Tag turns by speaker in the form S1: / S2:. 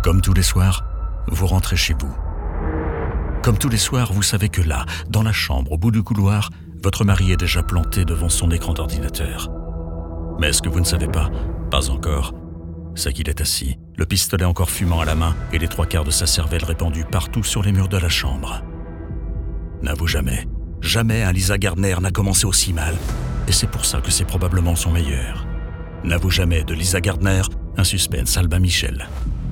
S1: Comme tous les soirs, vous rentrez chez vous. Comme tous les soirs, vous savez que là, dans la chambre, au bout du couloir, votre mari est déjà planté devant son écran d'ordinateur. Mais ce que vous ne savez pas encore, c'est qu'il est assis, le pistolet encore fumant à la main et les 3/4 de sa cervelle répandue partout sur les murs de la chambre. N'avoue jamais, jamais un Lisa Gardner n'a commencé aussi mal, et c'est pour ça que c'est probablement son meilleur. N'avoue jamais de Lisa Gardner, un suspense Albin Michel.